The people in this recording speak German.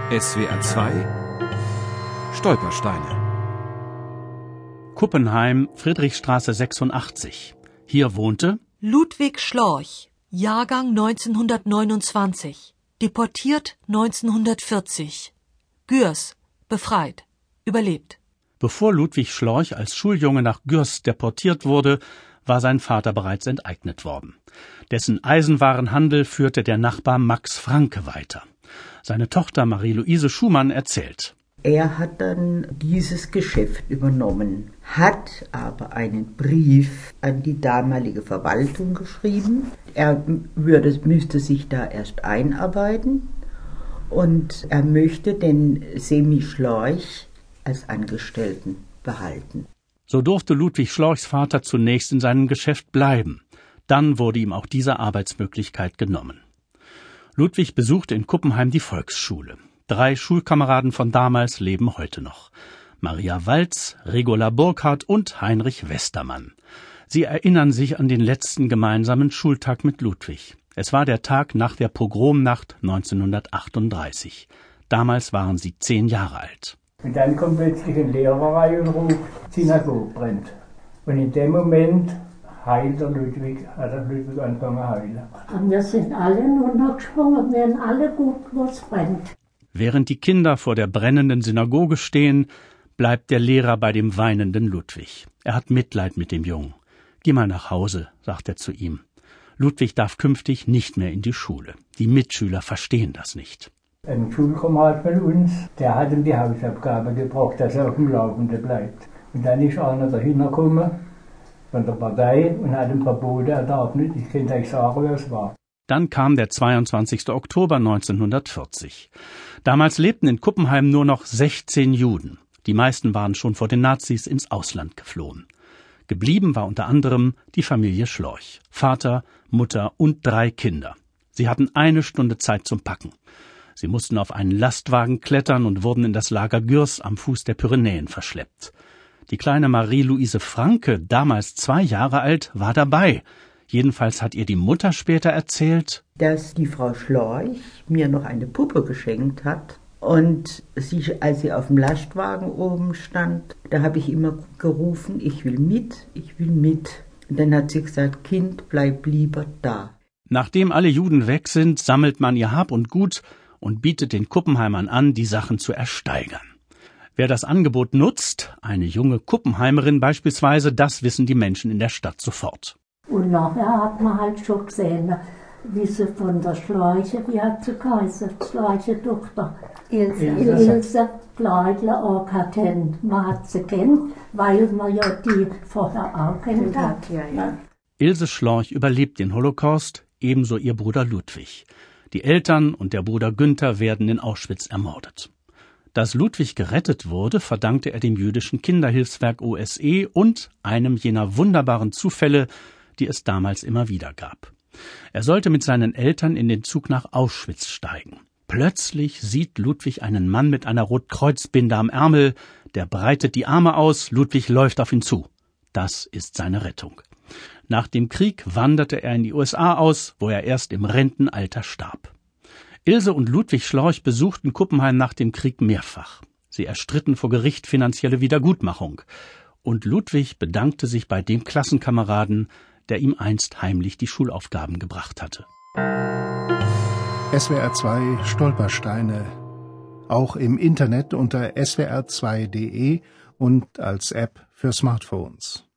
SWR 2 Stolpersteine. Kuppenheim, Friedrichstraße 86. Hier wohnte Ludwig Schlorch, Jahrgang 1929, deportiert 1940. Gürs, befreit, überlebt. Bevor Ludwig Schlorch als Schuljunge nach Gürs deportiert wurde, war sein Vater bereits enteignet worden. Dessen Eisenwarenhandel führte der Nachbar Max Franke weiter. Seine Tochter Marie-Louise Schumann erzählt. Er hat dann dieses Geschäft übernommen, hat aber einen Brief an die damalige Verwaltung geschrieben. Er müsste sich da erst einarbeiten und er möchte den Semi Schlorch als Angestellten behalten. So durfte Ludwig Schlorchs Vater zunächst in seinem Geschäft bleiben. Dann wurde ihm auch diese Arbeitsmöglichkeit genommen. Ludwig besuchte in Kuppenheim die Volksschule. 3 Schulkameraden von damals leben heute noch. Maria Walz, Regula Burkhardt und Heinrich Westermann. Sie erinnern sich an den letzten gemeinsamen Schultag mit Ludwig. Es war der Tag nach der Pogromnacht 1938. Damals waren sie 10 Jahre alt. Und dann kommt plötzlich ein Lehrer rein und ruft, Synagoge brennt. Und in dem Moment hat der Ludwig angefangen zu heulen. Und wir sind alle nur noch gesprungen, wir haben alle gut, wo es brennt. Während die Kinder vor der brennenden Synagoge stehen, bleibt der Lehrer bei dem weinenden Ludwig. Er hat Mitleid mit dem Jungen. Geh mal nach Hause, sagt er zu ihm. Ludwig darf künftig nicht mehr in die Schule. Die Mitschüler verstehen das nicht. Ein Schulkamerad von uns, der hat ihm die Hausaufgabe gebracht, dass er auf dem Laufenden bleibt. Und dann ist einer dahinter gekommen von der Partei und hat ihm verboten, er darf nicht, ich kann euch sagen, wer es war. Dann kam der 22. Oktober 1940. Damals lebten in Kuppenheim nur noch 16 Juden. Die meisten waren schon vor den Nazis ins Ausland geflohen. Geblieben war unter anderem die Familie Schlorch. Vater, Mutter und 3 Kinder. Sie hatten 1 Stunde Zeit zum Packen. Sie mussten auf einen Lastwagen klettern und wurden in das Lager Gürs am Fuß der Pyrenäen verschleppt. Die kleine Marie-Louise Franke, damals 2 Jahre alt, war dabei. Jedenfalls hat ihr die Mutter später erzählt, dass die Frau Schlorch mir noch eine Puppe geschenkt hat. Und als sie auf dem Lastwagen oben stand, da habe ich immer gerufen, ich will mit, ich will mit. Und dann hat sie gesagt, Kind, bleib lieber da. Nachdem alle Juden weg sind, sammelt man ihr Hab und Gut und bietet den Kuppenheimern an, die Sachen zu ersteigern. Wer das Angebot nutzt, eine junge Kuppenheimerin beispielsweise, das wissen die Menschen in der Stadt sofort. Und nachher hat man halt schon gesehen, wie sie von der Schleiche, wie hat sie geheißen, die Schleiche Tochter. Ilse Kleidler auch kennt. Man hat sie kennt, weil man ja die vorher auch kennt hat. Ja. Ilse Schlorch überlebt den Holocaust, ebenso ihr Bruder Ludwig. Die Eltern und der Bruder Günther werden in Auschwitz ermordet. Dass Ludwig gerettet wurde, verdankte er dem jüdischen Kinderhilfswerk OSE und einem jener wunderbaren Zufälle, die es damals immer wieder gab. Er sollte mit seinen Eltern in den Zug nach Auschwitz steigen. Plötzlich sieht Ludwig einen Mann mit einer Rotkreuzbinde am Ärmel, der breitet die Arme aus, Ludwig läuft auf ihn zu. Das ist seine Rettung. Nach dem Krieg wanderte er in die USA aus, wo er erst im Rentenalter starb. Ilse und Ludwig Schlorch besuchten Kuppenheim nach dem Krieg mehrfach. Sie erstritten vor Gericht finanzielle Wiedergutmachung. Und Ludwig bedankte sich bei dem Klassenkameraden, der ihm einst heimlich die Schulaufgaben gebracht hatte. SWR 2 Stolpersteine. Auch im Internet unter swr2.de und als App für Smartphones.